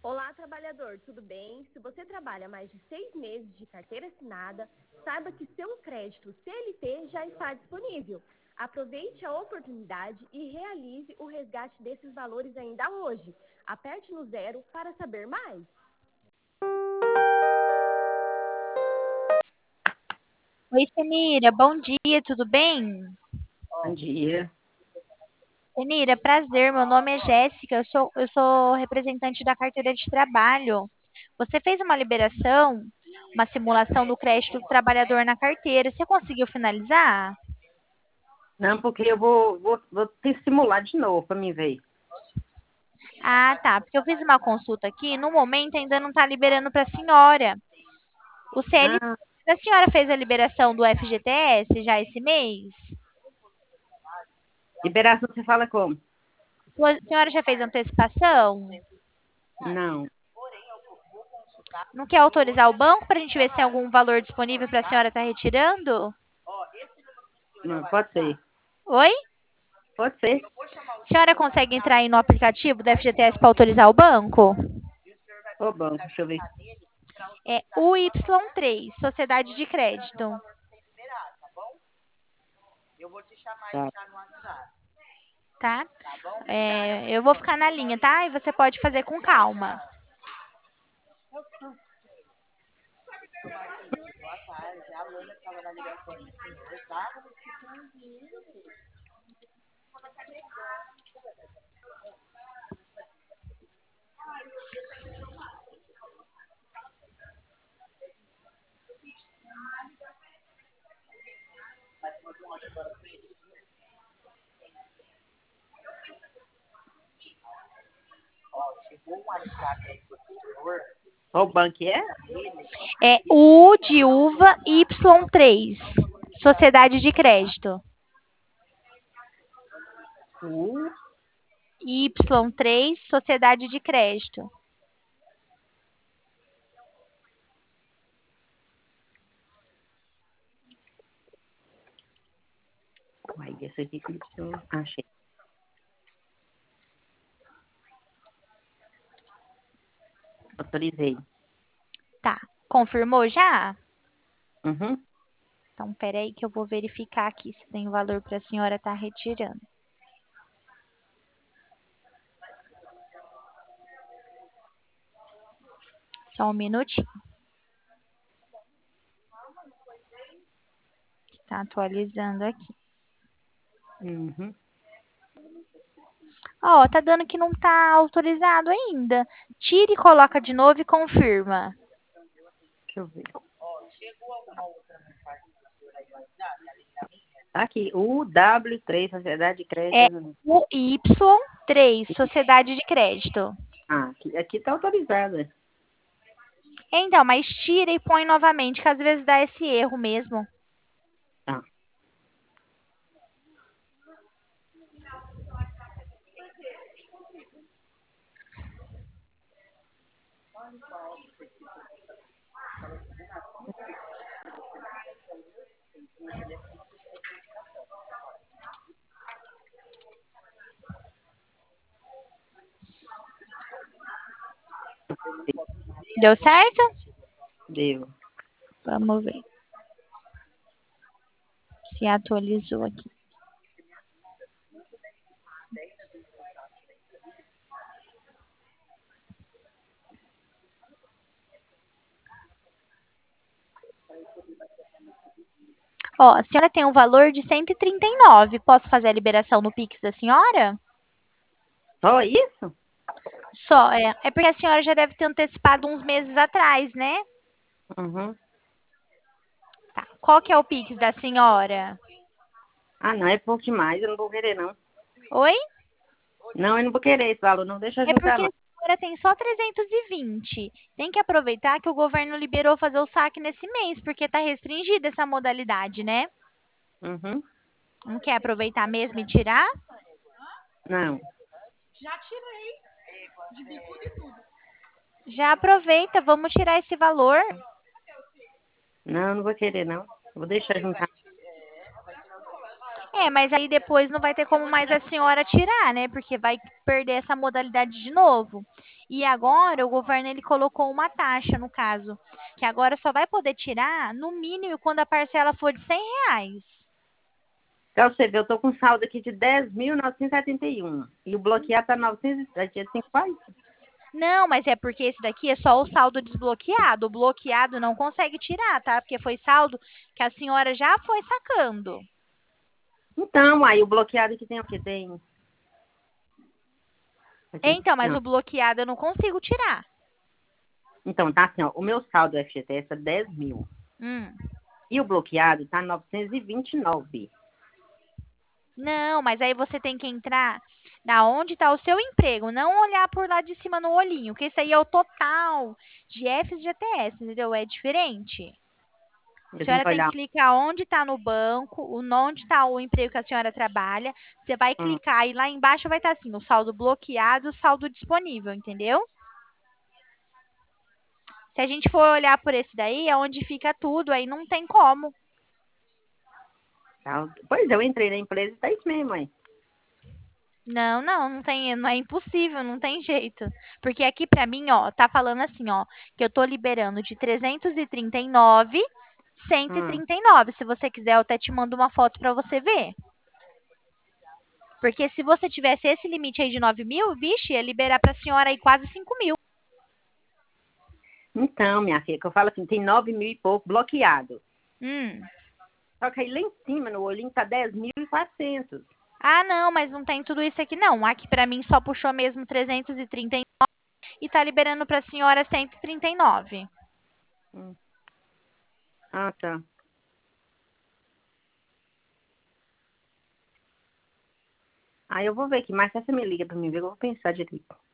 Olá, trabalhador, tudo bem? Se você trabalha mais de 6 meses de carteira assinada, saiba que seu crédito CLT já está disponível. Aproveite a oportunidade e realize o resgate desses valores ainda hoje. Aperte no 0 para saber mais. Oi, Senira, bom dia, tudo bem? Bom dia. Senira, prazer, meu nome é Jéssica, eu sou representante da carteira de trabalho. Você fez uma liberação, uma simulação do crédito do trabalhador na carteira, você conseguiu finalizar? Não, porque eu vou te simular de novo para mim ver. Ah, tá, porque eu fiz uma consulta aqui, no momento ainda não está liberando para a senhora. O CL, Ah, a senhora fez a liberação do FGTS já esse mês? liberação você fala como? A senhora já fez antecipação? Não, Não quer autorizar o banco para a gente ver se tem algum valor disponível para a senhora estar retirando? não, pode ser. Oi? Pode ser. A senhora consegue entrar aí no aplicativo do FGTS para autorizar o banco? Ô, bom, deixa eu ver. É UY3, Sociedade de Crédito. Tá. Tá? Eu vou ficar na linha, tá? E você pode fazer com calma. Qual banco é? É U de uva Y3, Sociedade de Crédito. U, Y3, Sociedade de Crédito. Uai, esse aqui que eu achei. Autorizei. Tá. Confirmou já? Uhum. Então, peraí que eu vou verificar aqui se tem valor para a senhora estar retirando. Só um minutinho. Está atualizando aqui. Uhum. Ó, tá dando que não tá autorizado ainda. Tira e coloca de novo e confirma. Deixa eu ver. Tá aqui, UW3, Sociedade de É Crédito. o Y3, Sociedade de Crédito. Ah, aqui tá autorizada. Então, mas tira e põe novamente, que às vezes dá esse erro mesmo. Tá. Deu certo? Deu. Vamos ver se atualizou aqui. Ó, a senhora tem um valor de 139. Posso fazer a liberação no Pix da senhora? Só isso? Só, é porque a senhora já deve ter antecipado uns meses atrás, né? Uhum. Tá. Qual que é o Pix da senhora? Ah, não, é pouco demais, eu não vou querer, não. Oi? Não, eu não vou querer esse valor, não. Deixa eu É juntar, porque não. a senhora tem só 320. Tem que aproveitar que o governo liberou fazer o saque nesse mês, porque está restringida essa modalidade, né? Uhum. Não quer aproveitar mesmo e tirar? Não. Já aproveita, vamos tirar esse valor. Não, não vou querer, não. Vou deixar juntar. É, mas aí depois não vai ter como mais a senhora tirar, né? Porque vai perder essa modalidade de novo. E agora o governo ele colocou uma taxa, no caso, que agora só vai poder tirar no mínimo quando a parcela for de R$ 100. Então, você vê, eu tô com saldo aqui de 10.971. E o bloqueado tá 905 quase. Não, mas é porque esse daqui é só o saldo desbloqueado. O bloqueado não consegue tirar, tá? Porque foi saldo que a senhora já foi sacando. Então, aí o bloqueado aqui tem o quê? Tem. Aqui, Então, mas não. o bloqueado eu não consigo tirar. Então, tá assim, ó. O meu saldo FGTS é 10 mil. Hum. E o bloqueado tá 929. Não, mas aí você tem que entrar na onde está o seu emprego, não olhar por lá de cima no olhinho, que esse aí é o total de FGTS, entendeu? É diferente. A Eu tenho senhora que tem que olhar. clicar onde está no banco, onde está o emprego que a senhora trabalha. Você vai Hum, clicar e lá embaixo vai estar assim, o saldo bloqueado, o saldo disponível, entendeu? Se a gente for olhar por esse daí, é onde fica tudo, aí não tem como. tá. Pois eu entrei na empresa e tá isso mesmo, mãe. Não, não, não tem, não é impossível, não tem jeito. Porque aqui pra mim, ó, tá falando assim, ó, que eu tô liberando de 339, Hum, 139. Se você quiser, eu até te mando uma foto pra você ver. Porque se você tivesse esse limite aí de 9 mil, vixe, ia liberar pra senhora aí quase 5 mil. Então, minha filha, que eu falo assim, tem 9 mil e pouco bloqueado. Hum. Só que aí lá em cima, no olhinho, tá 10.400. Ah, não, mas não tem tudo isso aqui não. Aqui pra mim só puxou mesmo 339 e tá liberando pra senhora 139. Hum. Ah, tá. Aí eu vou ver aqui, mas se você me liga pra mim ver, eu vou pensar direito.